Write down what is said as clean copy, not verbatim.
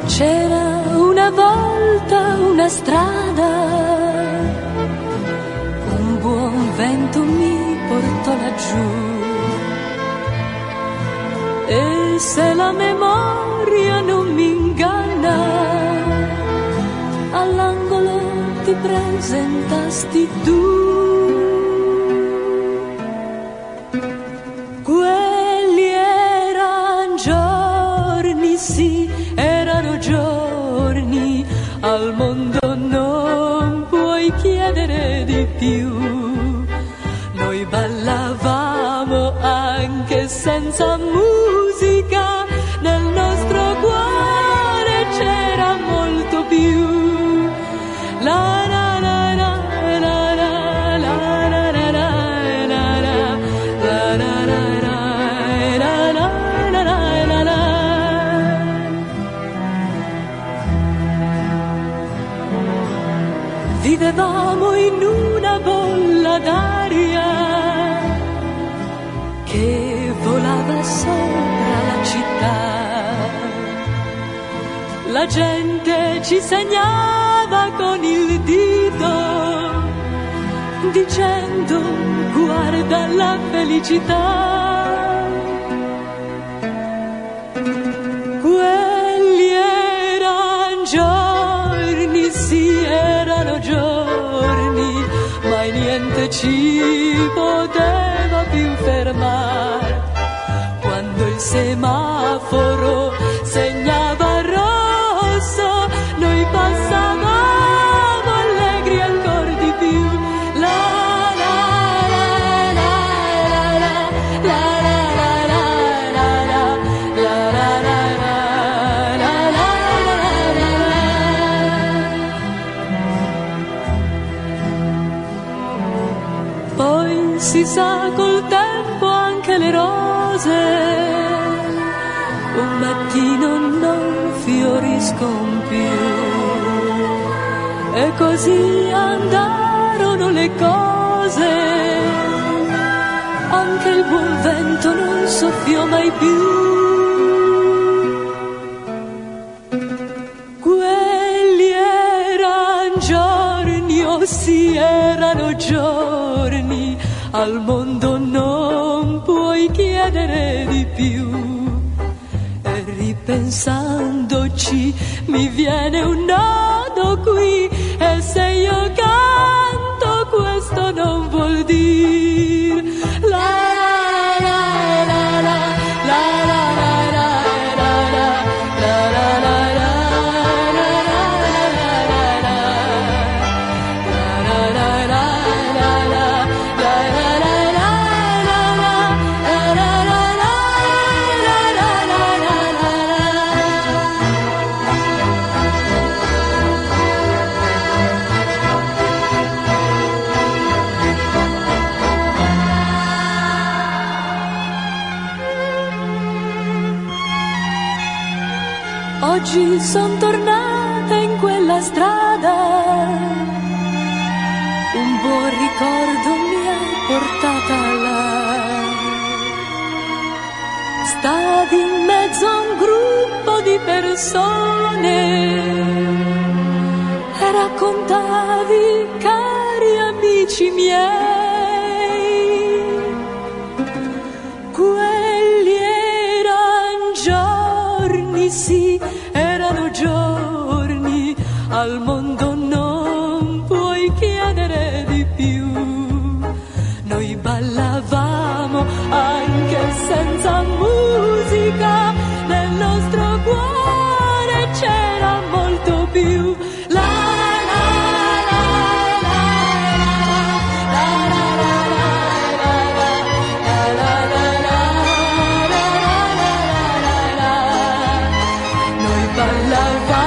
C'era una volta una strada, un buon vento mi portò laggiù, e se la memoria non mi inganna, all'angolo ti presentasti tu. Quelli eran giorni, sì, erano giorni, al mondo non puoi chiedere di più. Noi ballavamo anche senza musica, nel nostro cuore c'era molto più. La la la la la la la la la la la la. Vivevamo in una bolla d'aria che volava sopra la città. La gente ci segnava con il dito, dicendo guarda la felicità. Quelli eran giorni, sì, erano giorni, mai niente ci poteva più fermare. Quando il semaforo segnava rosso, noi passavamo allegri ancora di più. La la la la la la la la la. Poi si sa col tempo anche le rose un mattino non fioriscono più, e così andarono le cose, anche il buon vento non soffiò mai più. Quelli eran giorni, oh sì, erano giorni, al mondo non puoi chiedere di più. Pensandoci mi viene un nodo qui, e se io canto questo non vuol dire la la la la la la la la Oggi son tornata in quella strada, un buon ricordo mi ha portata là. Stavi in mezzo a un gruppo di persone e raccontavi, cari amici miei, quelli eran giorni, sì, erano giorni, al mondo non puoi chiedere di più. Noi ballavamo anche senza musica, nel nostro cuore c'era molto più. La la la la la la la la la. Noi ballavamo